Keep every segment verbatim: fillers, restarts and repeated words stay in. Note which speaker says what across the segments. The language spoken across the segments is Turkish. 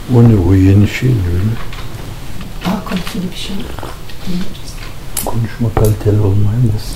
Speaker 1: O ne, o yeni şey mi öyle?
Speaker 2: Daha kaliteli bir şey dinleriz.
Speaker 1: Konuşma kaliteli olmayın da.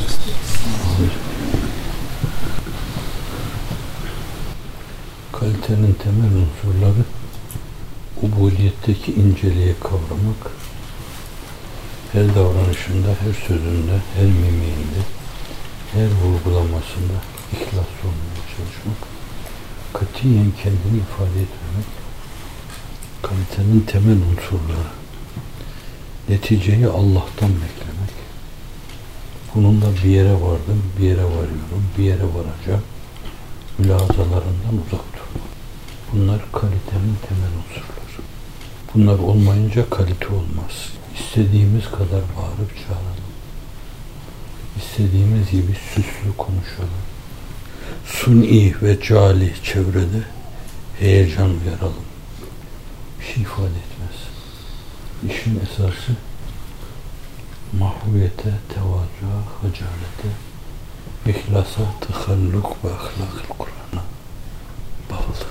Speaker 1: Kalitenin temel unsurları ubudiyetteki inceliği kavramak, her davranışında, her sözünde, her mimiğinde, her vurgulamasında ihlaslı olmaya çalışmak, katiyen kendini ifade etmemek, kalitenin temel unsurları. Neticeyi Allah'tan beklemek. Bununla bir yere vardım, bir yere varıyorum, bir yere varacağım. Mülahazalarından uzak durmak. Bunlar kalitenin temel unsurları. Bunlar olmayınca kalite olmaz. İstediğimiz kadar bağırıp çağıralım. İstediğimiz gibi süslü konuşalım. Suni ve cali çevrede heyecan uyaralım. Bir şey ifade etmez. İşin esası mahviyete, tevazuğa, hacalete, İhlasa, tıhalluk ve ahlak-ı Kur'an'a bağlı.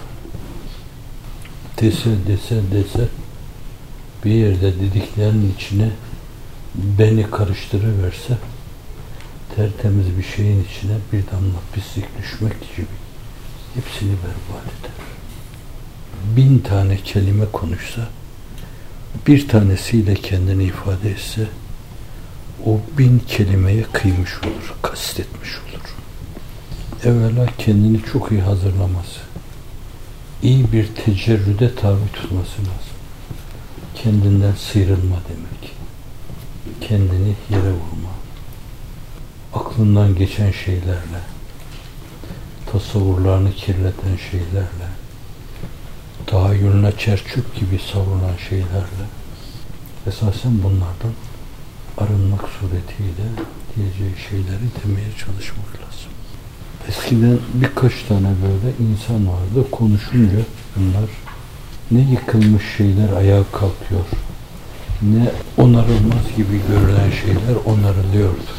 Speaker 1: Dese dese dese bir yerde dediklerinin içine beni karıştırıverse tertemiz bir şeyin içine bir damla pislik düşmek gibi hepsini berbat eder. Bin tane kelime konuşsa, bir tanesiyle kendini ifade etse, o bin kelimeye kıymış olur, kastetmiş olur. Evvela kendini çok iyi hazırlaması, iyi bir tecerrüde tabi tutması lazım. Kendinden sıyrılma demek, kendini yere vurma, aklından geçen şeylerle, tasavvurlarını kirleten şeylerle, tahayyülüne çerçöp gibi savrulan şeylerle, esasen bunlardan arınmak suretiyle diyeceği şeyleri demeye çalışmak lazım. Eskiden birkaç tane böyle insan vardı. Konuşunca bunlar ne yıkılmış şeyler ayağa kalkıyor, ne onarılmaz gibi görülen şeyler onarılıyordu.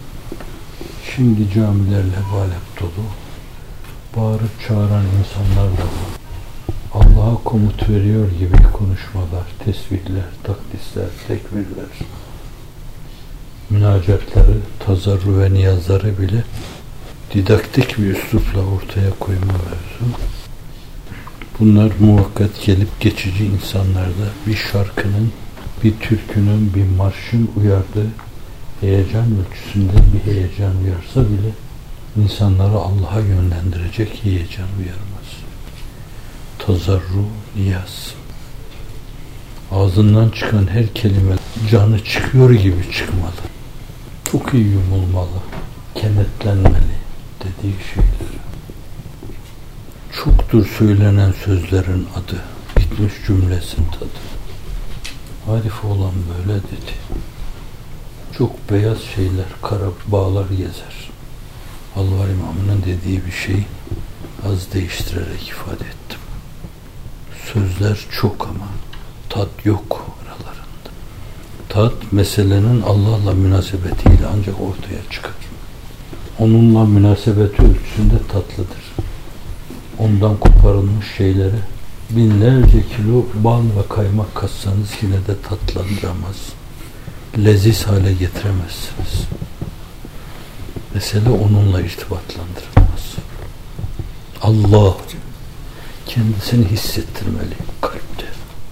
Speaker 1: Şimdi camilerle balep dolu, bağırıp çağıran insanlar da var. Allah'a komut veriyor gibi konuşmalar, tesbihler, takdisler, tekbirler, münacatları, tazarru ve niyazları bile didaktik bir üslupla ortaya koyma mevzu. Bunlar muvakkat gelip geçici insanlarda bir şarkının, bir türkünün, bir marşın uyardığı heyecan ölçüsünde bir heyecan uyarsa bile insanları Allah'a yönlendirecek heyecan uyarmaz. Tazarru, niyaz. Ağzından çıkan her kelime canı çıkıyor gibi çıkmalı. Çok iyi yumulmalı, kenetlenmeli dediği şeyler. Çoktur söylenen sözlerin adı, bitmiş cümlesin tadı. Arif olan böyle dedi. Çok beyaz şeyler, kara bağlar gezer. Alvar İmamı'nın dediği bir şey az değiştirerek ifade ettim. Sözler çok ama tat yok aralarında. Tat meselenin Allah'la münasebetiyle ancak ortaya çıkar. Onunla münasebeti ölçüsünde tatlıdır. Ondan koparılmış şeyleri binlerce kilo bal ve kaymak katsanız yine de tatlandıramaz. Leziz hale getiremezsiniz. Mesele onunla irtibatlandırılmaz. Allah kendisini hissettirmeli kalpte.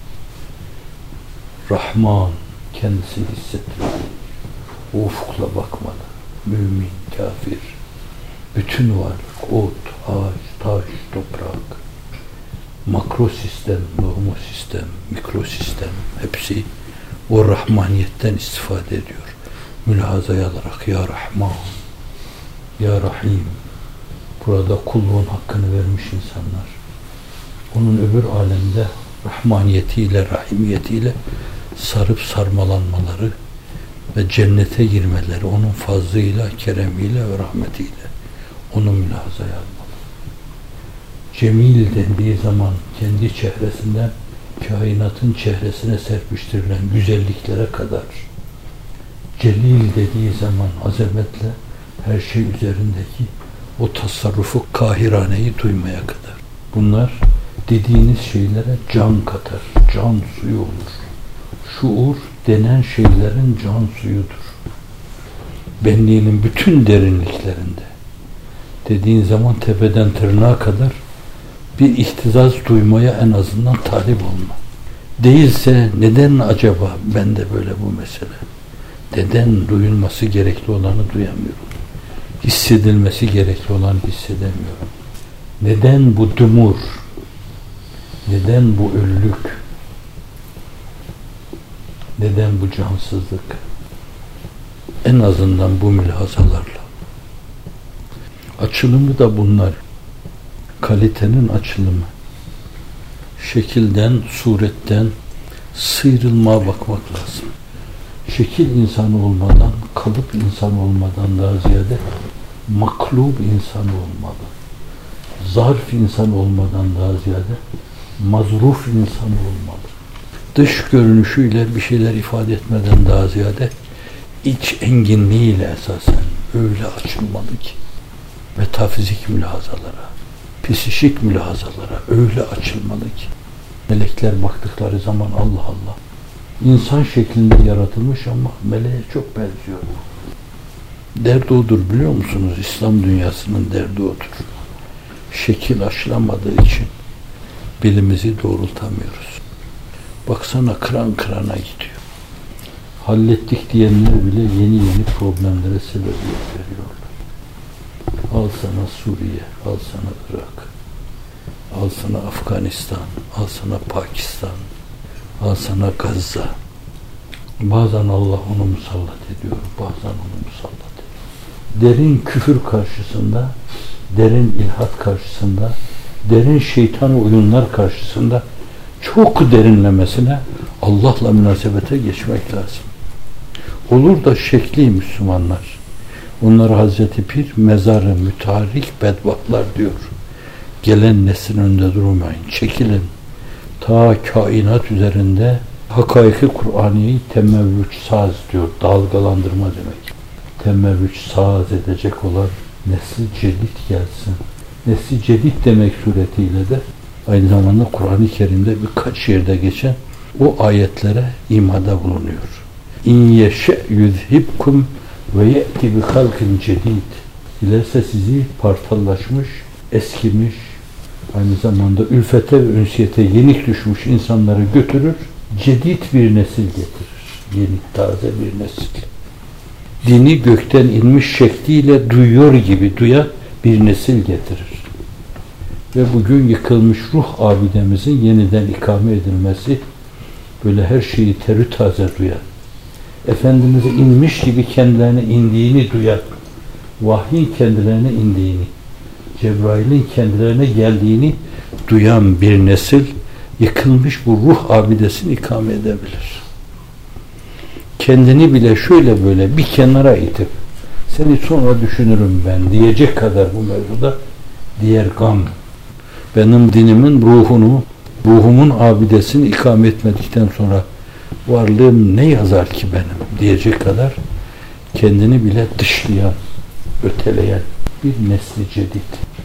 Speaker 1: Rahman kendisini hissettirmeli. O ufukla bakmalı. Mümin, kafir, bütün varlık, ot, ağaç, taş, toprak, makro sistem, normo sistem, mikro sistem hepsi o rahmaniyetten istifade ediyor. Mülahazaya alarak ya Rahman, ya Rahim, burada kulluğun hakkını vermiş insanlar. Onun öbür alemde rahmaniyetiyle, rahimiyetiyle sarıp sarmalanmaları ve cennete girmeleri, onun fazlıyla, keremiyle ve rahmetiyle onu mülahazaya almalı. Cemil dendiği zaman kendi çehresinden kainatın çehresine serpiştirilen güzelliklere kadar, celil dediği zaman azametle her şey üzerindeki o tasarrufu kahiraneyi duymaya kadar. Bunlar dediğiniz şeylere can katar, can suyu olur. Şuur denen şeylerin can suyudur. Benliğinin bütün derinliklerinde dediğin zaman tepeden tırnağa kadar bir ihtizaz duymaya en azından talip olma. Değilse neden acaba bende böyle bu mesele? Neden duyulması gerekli olanı duyamıyorum? Hissedilmesi gerekli olanı hissedemiyorum. Neden bu dumur? Neden bu öllük? Neden bu cansızlık? En azından bu mülahazalarla. Açılımı da bunlar. Kalitenin açılımı. Şekilden, suretten sıyrılmaya bakmak lazım. Şekil insanı olmadan, kalıp insan olmadan daha ziyade maklub insan olmalı. Zarf insan olmadan daha ziyade mazruf insan olmalı. Dış görünüşüyle bir şeyler ifade etmeden daha ziyade iç enginliğiyle esasen öyle açılmalı ki metafizik mülahazalara, psikik mülahazalara öyle açılmalı ki melekler baktıkları zaman Allah Allah, insan şeklinde yaratılmış ama meleğe çok benziyor. Derdi odur, biliyor musunuz? İslam dünyasının derdi odur. Şekil aşılamadığı için belimizi doğrultamıyoruz. Baksana kıran kırana gidiyor. Hallettik diyenler bile yeni yeni problemlere sebebiyet veriyorlar. Al sana Suriye, al sana Irak, al sana Afganistan, al sana Pakistan, al sana Gazze. Bazen Allah onu musallat ediyor, bazen onu musallat ediyor. Derin küfür karşısında, derin ilhat karşısında, derin şeytan oyunlar karşısında çok derinlemesine Allah'la münasebete geçmek lazım. Olur da şekli Müslümanlar, onları Hazreti Pir mezarı müteharrik bedbahtlar diyor. Gelen neslin önünde durmayın, çekilin. Ta kainat üzerinde hakaiki Kur'an'ı temevvüç saz diyor, dalgalandırma demek. Temevvüç saz edecek olan nesli cedid gelsin. Nesli cedid demek suretiyle de aynı zamanda Kur'an-ı Kerim'de birkaç yerde geçen o ayetlere imada bulunuyor. İn yeşe yuzhibkum ve ye'ti bi halkin cedid. Dilerse sizi partallaşmış, eskimiş, aynı zamanda ülfete ve ünsiyete yenik düşmüş insanları götürür, cedid bir nesil getirir. Yeni, taze bir nesil. Dini gökten inmiş şekliyle duyuyor gibi duyan bir nesil getirir. Ve bugün yıkılmış ruh abidemizin yeniden ikame edilmesi, böyle her şeyi terü taze duyan, Efendimiz'e inmiş gibi kendilerine indiğini duyan, vahyin kendilerine indiğini, Cebrail'in kendilerine geldiğini duyan bir nesil, yıkılmış bu ruh abidesini ikame edebilir. Kendini bile şöyle böyle bir kenara itip, seni sonra düşünürüm ben diyecek kadar bu mevzuda diğer gam, benim dinimin ruhunu, ruhumun abidesini ikame etmedikten sonra varlığım ne yazar ki benim diyecek kadar kendini bile dışlayan, öteleyen bir nesli cedid.